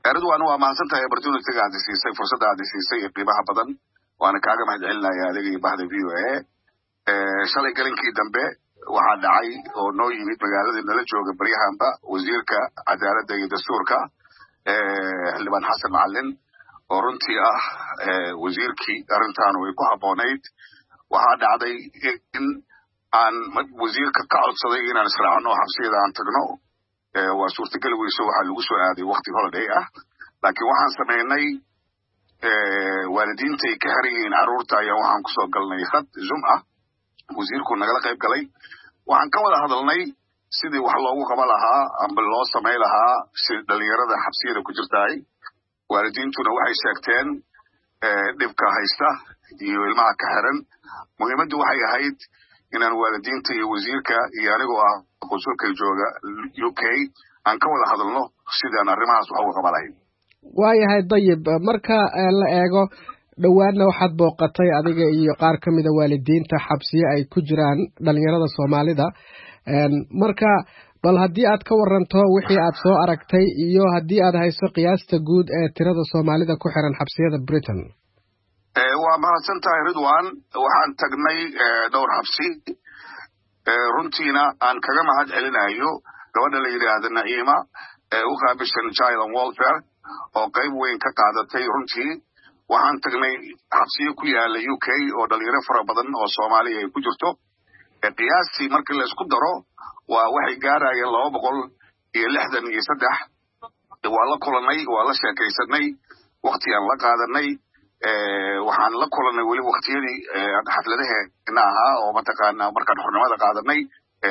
Ridwan waa mahadsantahay opportunity-ga aad siisay fursadda aad siisay qiimaha badan waana kaaga mahadcelinayaa adiga iyo bahda VOA shalay galinkii dambe waxaa dhacay oo noo yimid magaalada nala jooga baryahanba wasiirka cadaaladda iyo dastuurka xildhibaan xasan macalin oo runtii ah wasiirkii arrintan way ku habboonayd waxaa dhacday in aan wasiirka ka codsaday inaan israacno xabsiyada aan tagno waa suurtagal weyso waxaa lagu soo aaday waqti holiday ah laakiin waxaan sameynay waalidiintay ka xiran yihiin carruurta ayaa waxaan kusoo galnay khad zoom ah wasiirku nagala qayb galay waxaan ka wada hadalnay sidii wax loogu qaba lahaa amba loo samay lahaa si dhalinyarada xabsiyada ku jirtaay waalidiintuna waxay sheegteen dhibka haysta iyo ilmaha ka xiran muhiimaddu waxay ahayd inaan waalidiinta iyo wasiirka iyo anigoo ah consulka jooga UK aan ka wada hadalno sidaan arrimahaas wax uga qaban lahayn waayahay dayib marka la eego dhowaadna waxaad booqatay adiga iyo qaar ka mida waalidiinta xabsiye ay ku jiraan dhalinyarada Soomaalida marka bal haddii aad ka waranto wixii aad soo aragtay iyo haddii aad hayso qiyaasta guud ee tirada Soomaalida ku xiran xabsiyada Britain waa mahadsantahay Ridwan waxaan tagnay dhowr xabsi runtiina aan kaga mahadcelinayo gabadha la yiraahdo Naima u qaabishan child and welfare oo qayb weyn ka qaadatay runtii waxaan tagnay xabsiyo ku yaala UK oo dhalinyaro fara badan oo Soomaali ay ku jirto qiyaastii markii la isku daro waa waxay gaarayeen 263 waa la kulanay waa la sheekaysanay waqti aan la qaadanay waxaan la kulanay weli waqtiyadii xafladaheena ahaa oo mataqaanaa markaan xornimada qaadanay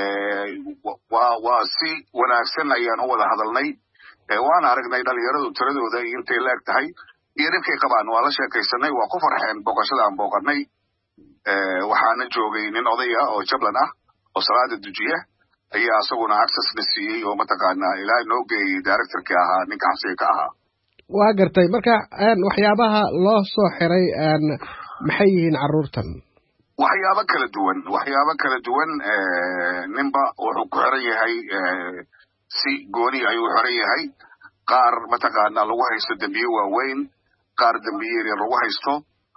waa si wanaagsan ayaan u wada hadalnay waan aragnay dhalinyaradu tiradooda intay la eg tahay iyo dhibkay qabaan waa la sheekaysanay waa ku farxeen booqashada aan booqanay waxaana joogay nin odaya oo jablan ah oo salaada dujiya ayaa isaguna access la siiyey oo mataqaanaa ilaa noo geeyey directorkii ahaa ninka xabsiga ka ahaa waa gartay marka waxyaabaha loo soo xiray maxay yihiin carruurtan waxyaabo kala duwan ninba wuxuu ku xiran yahay si gooni ayuu xiran yahay qaar mataqaanaa lagu haysto dembiye waaweyn qaar dembiye yar lagu haysto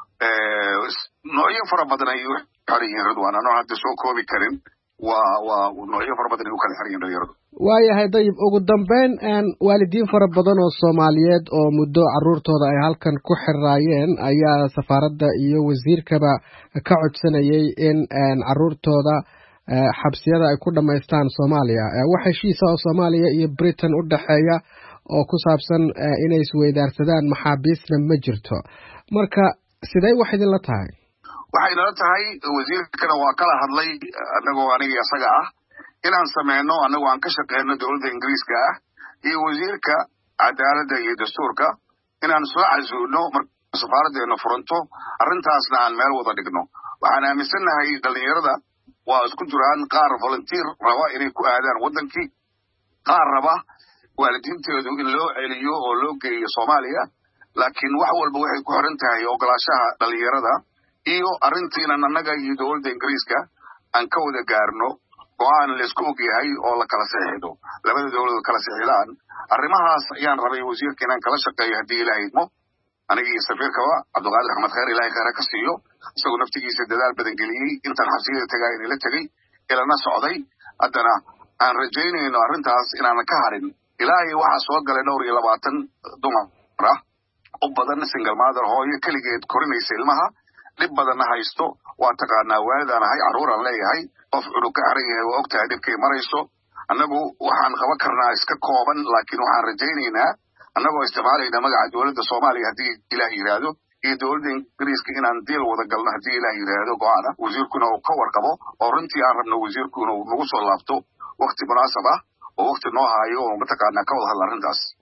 noocyo fara badan ayuu xiran yihiin Ridwan anoo hadda soo koobi karin waa noocyo fara badan ayuu kala xiran yihiin dhalinyaradu waayahay dayib ugu dambeyn waalidiin fara badan oo Soomaaliyeed oo muddo carruurtooda ay halkan ku xiraayeen ayaa safaaradda iyo wasiirkaba ka codsanayay in carruurtooda xabsiyada ay ku dhamaystaan Soomaaliya wax heshiis oo Soomaaliya iyo Britain u dhaxeeya oo ku saabsan inay isweydaarsadaan maxaabiisna ma jirto marka sidee wax idin la tahay waxay la tahay wasiirkana waa kala hadlay anagoo aniga isaga ah inaan sameeyno anagoo aan ka shaqeyno dawladda Ingiriiska ah iyo wasiirka cadaaladda iyo dastuurka inaan soo casuuno marka safaaraddeena furanto arrintaasna aan meel wada dhigno waxaan aaminsanahay dhalinyarada waa isku jiraan qaar volunteer raba inay ku aadaan wadankii qaar raba waalidiintoodu in loo celiyo oo loo geeyo Soomaaliya laakiin wax walba waxay ku xiran tahay ogolaanshaha dhalinyarada iyo arrintiina annaga iyo dawladda Ingiriiska aan ka wada gaarno go'aan la isku ogyahay oo la kala saxiixdo labada dawladood kala saxiixdaan arrimahaas ayaan rabay wasiirka inaan kala shaqeeyo haddii Ilaahay idmo aniga iyo safiirka Cabdiqaadir Axmed Khayr Ilaahay khayr ka siiyo isagoo naftigiisa dadaal badan geliyay intaan xabsiyada tagay in la tagay ilaa socday haddana aan rajaynayno arrintaas inaan ka harin ilaahay waxa soo galay 22 dumar ah oo badan single mother hooyo kaligeed korinaysa ilmaha dhib badan haysto waa taqaanaa waalidaan ahay carruur aan leeyahay qof cunug ka xiran yahay waa ogtahay dhibkay marayso annagu waxaan qaban karnaa iska kooban laakiin waxaan rajaynaynaa annagoo isticmaalayna magaca dawladda Soomaaliya haddii Ilaahay yiraahdo iyo dawladda Ingiriiska inaan deal wada galno haddii Ilaahay yiraahdo go'aana wasiirkuna uu ka warqabo oo runtii aan rabno wasiirku inuu nagu soo laabto waqti munaasab ah oo waqti noo hayo oo mataqaanaa ka wada hadla arrintaas